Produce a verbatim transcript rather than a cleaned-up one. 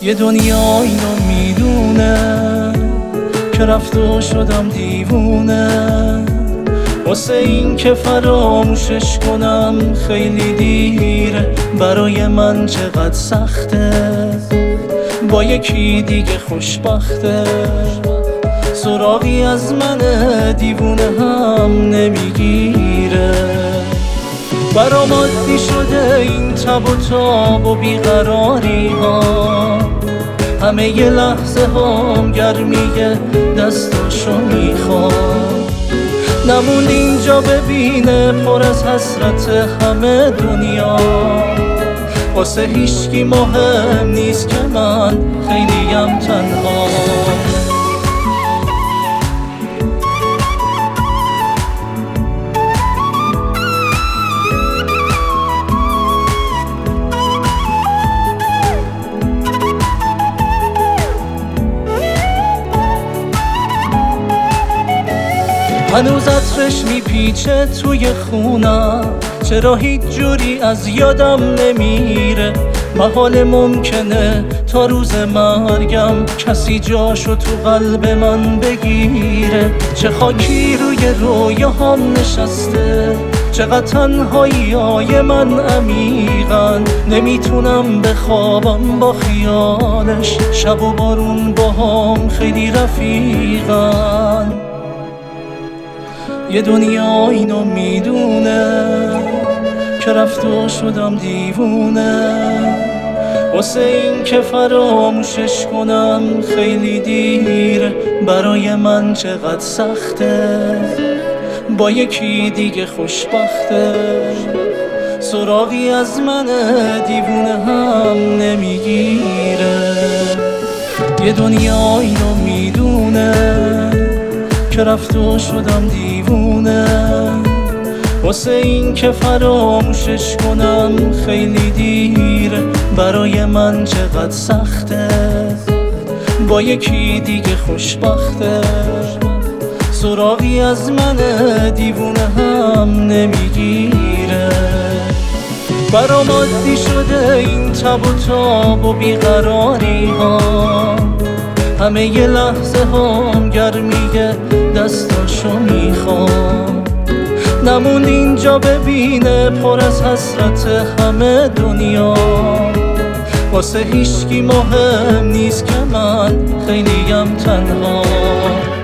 یه دنیا اینو میدونه که رفت و شدم دیوونه، واسه این که فراموشش کنم خیلی دیره. برای من چقدر سخته با یکی دیگه خوشبخته، سراغی از من دیوونه هم نمیگیره. برام عادی شده این تب و تاب و بیقراری ها، همه ی لحظه هم گرمیه دستاشو میخوام. نموند اینجا ببینه پر از حسرت همه دنیا، واسه هیچکی مهم نیست که من خیلیم تنها. هنوز عطرش میپیچه توی خونم، چرا هیچ جوری از یادم نمیره. محال ممکنه تا روز مرگم کسی جاشو تو قلب من بگیره. چه خاکی روی رویاهام نشسته، چقدر تنهایی های من عمیقن. نمیتونم بخوابم با خیالش، شب و بارون با هم خیلی رفیقن. یه دنیا اینو میدونه که رفت و شدم دیوونه، واسه این که فراموشش کنم خیلی دیره. برای من چقدر سخته با یکی دیگه خوشبخته، سراغی از من دیوونه هم نمیگیره. یه دنیا اینو میدونه که رفت و شدم دیوونه، واسه این که فراموشش کنم خیلی دیره. برای من چقدر سخته با یکی دیگه خوشبخته، سراغی از من دیوونه هم نمیگیره. برام عادی شده این تب و تاب و بیقراری ها، همه ی لحظه هم گرمیه دستاشو میخوام. نموند اینجا ببینه پر از حسرت همه دنیا، واسه هیچکی مهم نیست که من خیلیم تنها.